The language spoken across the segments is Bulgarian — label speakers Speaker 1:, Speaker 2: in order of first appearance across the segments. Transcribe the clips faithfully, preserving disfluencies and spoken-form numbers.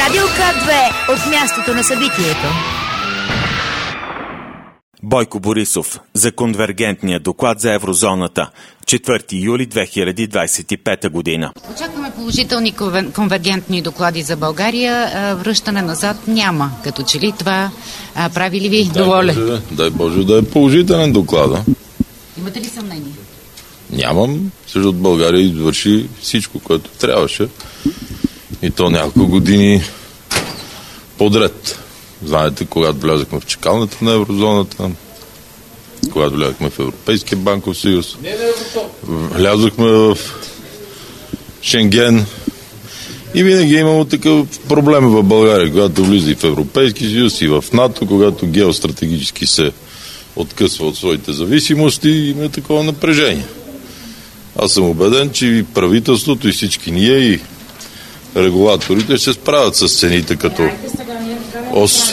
Speaker 1: Радио К две от мястото на събитието.
Speaker 2: Бойко Борисов за конвергентния доклад за еврозоната. четвърти юли две хиляди двадесет и пета година.
Speaker 3: Очакваме положителни конвергентни доклади за България. Връщане назад няма. Като че ли това прави ли ви доволен?
Speaker 4: Дай Боже, дай Боже да е положителен доклад.
Speaker 3: Имате ли съмнение?
Speaker 4: Нямам. Също България извърши всичко, което трябваше. И то няколко години подред. Знаете, когато влязахме в чакалната на еврозоната, когато влязахме в Европейския банков съюз, влязохме в Шенген и винаги е имало такъв проблем в България, когато влиза и в Европейски съюз, и в НАТО, когато геостратегически се откъсва от своите зависимости, има такова напрежение. Аз съм убеден, че и правителството, и всички ние, и регулаторите ще се справят с цените като ос.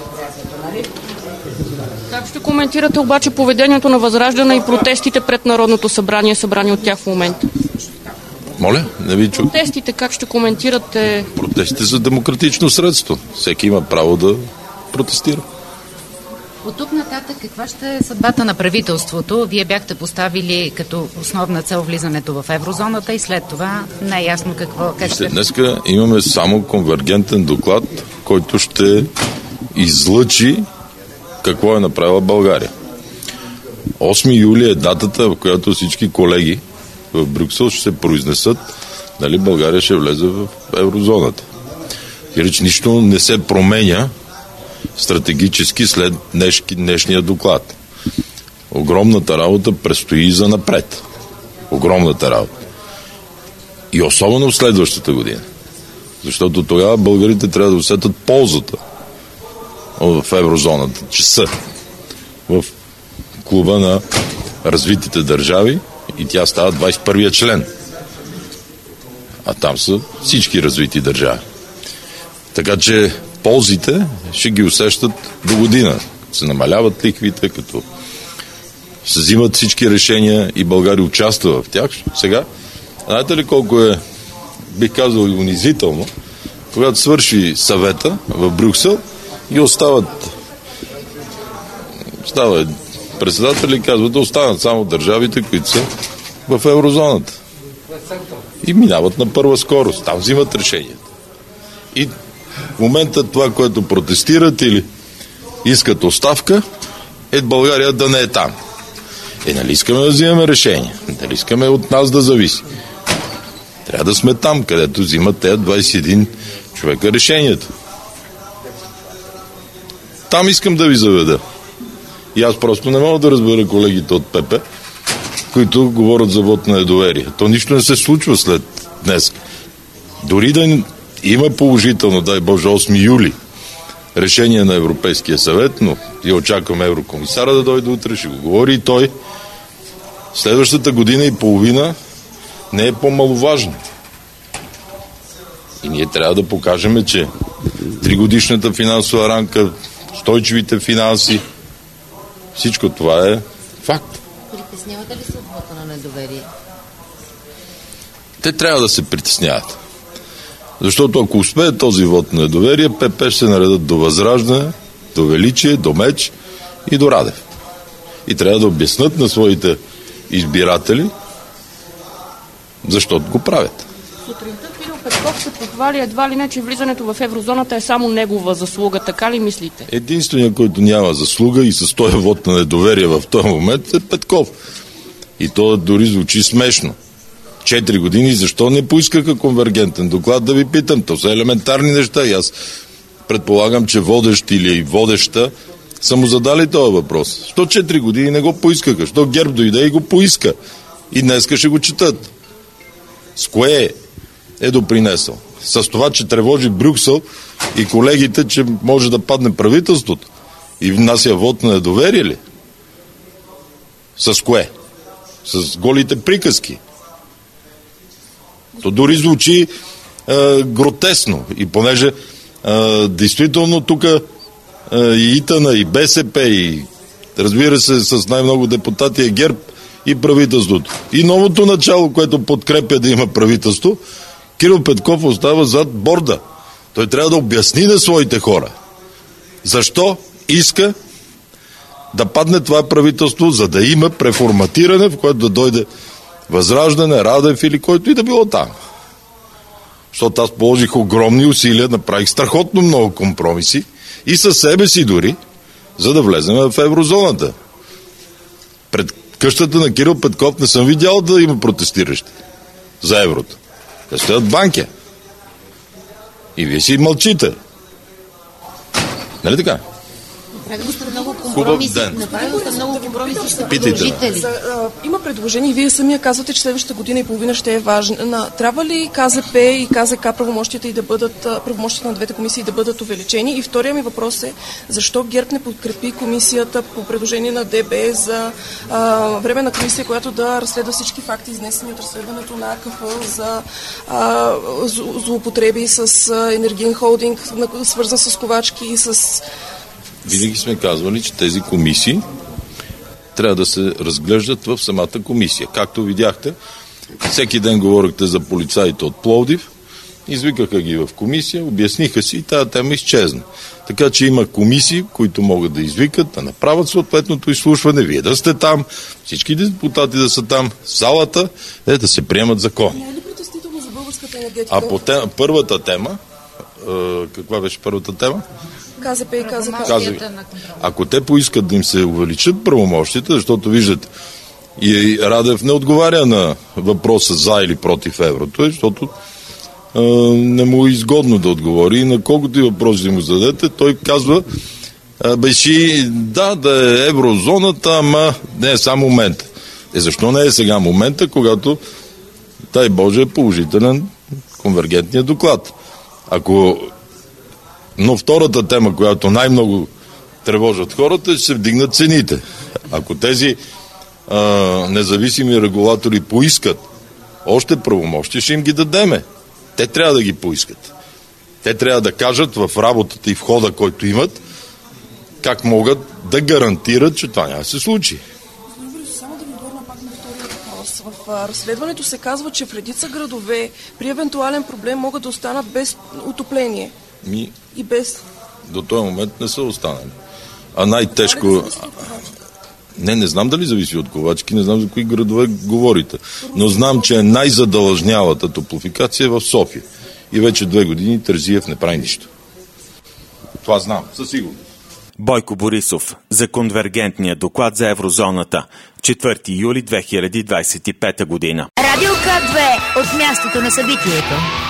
Speaker 5: Как ще коментирате обаче поведението на Възраждане и протестите пред Народното събрание, събрани от тях в момента?
Speaker 4: Моля? Не ви чух.
Speaker 5: Протестите, как ще коментирате?
Speaker 4: Протестите са демократично средство. Всеки има право да протестира.
Speaker 3: От тук нататък каква ще е съдбата на правителството? Вие бяхте поставили като основна цел влизането в еврозоната и след това не е ясно какво... Как ще...
Speaker 4: Днеска имаме само конвергентен доклад, който ще излъчи какво е направила България. осми юли е датата, в която всички колеги в Брюксел ще се произнесат дали България ще влезе в еврозоната. И реч, нищо не се променя стратегически след днеш, днешния доклад. Огромната работа предстои за напред. Огромната работа. И особено в следващата година. Защото тогава българите трябва да усетят ползата в еврозоната, че са в клуба на развитите държави и тя става двадесет и първия член. А там са всички развити държави. Така че ползите ще ги усещат до година. Се намаляват лихвите, като се взимат всички решения и България участва в тях. Сега, знаете ли колко е, бих казал, унизително, когато свърши съвета в Брюксел и остават става председатели и казват да останат само държавите, които са в еврозоната. И минават на първа скорост. Там взимат решенията. И в момента това, което протестират или искат оставка, е България да не е там. Е, нали искаме да взимаме решение? Нали искаме от нас да зависи? Трябва да сме там, където взимат тези двадесет и един човека решението. Там искам да ви заведа. И аз просто не мога да разбера колегите от ПП, които говорят за вот на недоверие. То нищо не се случва след днес. Дори да има положително, дай Боже, осми юли решение на Европейския съвет, но и очакваме еврокомисара да дойде утре, ще го говори и той. Следващата година и половина не е по-маловажна. И ние трябва да покажем, че тригодишната финансова рамка, устойчивите финанси, всичко това е факт.
Speaker 3: Притеснявате ли се от вота на недоверие?
Speaker 4: Те трябва да се притесняват. Защото ако успее този вод на недоверие, ПП ще се наредат до Възраждане, до Величие, до Меч и до Радев. И трябва да обяснат на своите избиратели защото го правят.
Speaker 5: Сутринта Кирил Петков се похвали едва ли не, че влизането в еврозоната е само негова заслуга. Така ли мислите?
Speaker 4: Единственият, който няма заслуга и с този вод на недоверие в този момент е Петков. И то дори звучи смешно. Четири години, защо не поискаха конвергентен доклад, да ви питам? То са елементарни неща и аз предполагам, че водещ или водеща са му задали този въпрос. Що четири години не го поискаха? Що ГЕРБ дойде и го поиска? И днеска ще го четат. С кое е допринесъл? С това, че тревожи Брюксел и колегите, че може да падне правителството и внася вод на недоверие ли? С кое? С голите приказки. То дори звучи е, гротесно. И понеже е, действително тук е, и ИТАНА, и БСП, и разбира се с най-много депутати е ГЕРБ и правителството. И новото начало, което подкрепя да има правителство, Кирил Петков остава зад борда. Той трябва да обясни на своите хора защо иска да падне това правителство, за да има преформатиране, в което да дойде Възраждане, Радев или който и да било там. Защото аз положих огромни усилия, направих страхотно много компромиси и със себе си дори, за да влезем в еврозоната. Пред къщата на Кирил Петков не съм видял да има протестиращи за еврото. Те стоят банки. И вие си мълчите. Нали така? Хубав ден.
Speaker 6: Направили много компромиси с
Speaker 4: Питайте.
Speaker 6: Има предложение и вие самия казвате, че следващата година и половина ще е важна. Трябва ли КЗП и КЗК правомощията и да бъдат, правомощията на двете комисии да бъдат увеличени? И втория ми въпрос е, защо ГЕРБ не подкрепи комисията по предложение на ДБ за а, временна комисия, която да разследва всички факти, изнесени от разследването на АКФ за а, злоупотреби с а, енергиен холдинг, свързан с ковачки и с...
Speaker 4: Винаги сме казвали, че тези комисии трябва да се разглеждат в самата комисия. Както видяхте, всеки ден говорихте за полицаите от Пловдив, извикаха ги в комисия, обясниха си и тази тема изчезна. Така че има комисии, които могат да извикат, да направят съответното изслушване, вие да сте там, всички депутати да са там, залата, е да се приемат закони.
Speaker 6: Не е ли притеснително за българската енергетика?
Speaker 4: А по тема, първата тема, е, каква беше първата тема?
Speaker 6: КЗП и КЗК.
Speaker 4: Ако те поискат да им се увеличат правомощите, защото виждате, и Радев не отговаря на въпроса за или против еврото, защото а, не му е изгодно да отговори. И на колкото и въпроси му зададете, той казва, беше да, да е еврозоната, ама не е само момента. Е, защо не е сега момента, когато, дай Боже, е положителен конвергентният доклад? Ако Но втората тема, която най-много тревожат хората, е, че се вдигнат цените. Ако тези а, независими регулатори поискат още правомощи, ще им ги дадеме. Те трябва да ги поискат. Те трябва да кажат в работата и в хода, който имат, как могат да гарантират, че това няма да се случи.
Speaker 6: Само да ви върна пак на втория въпрос. В разследването се казва, че в редица градове при евентуален проблем могат да останат без отопление.
Speaker 4: Ми,
Speaker 6: и без...
Speaker 4: До този момент не са останали. А най-тежко... Не, не знам дали зависи от Ковачки, не знам за кои градове говорите. Но знам, че е най-задължнялата топлофикация в София. И вече две години Терзиев не прави нищо. Това знам, със сигурност.
Speaker 2: Бойко Борисов за конвергентния доклад за еврозоната. четвърти юли две хиляди двадесет и пета година.
Speaker 1: Радио К две от мястото на събитието.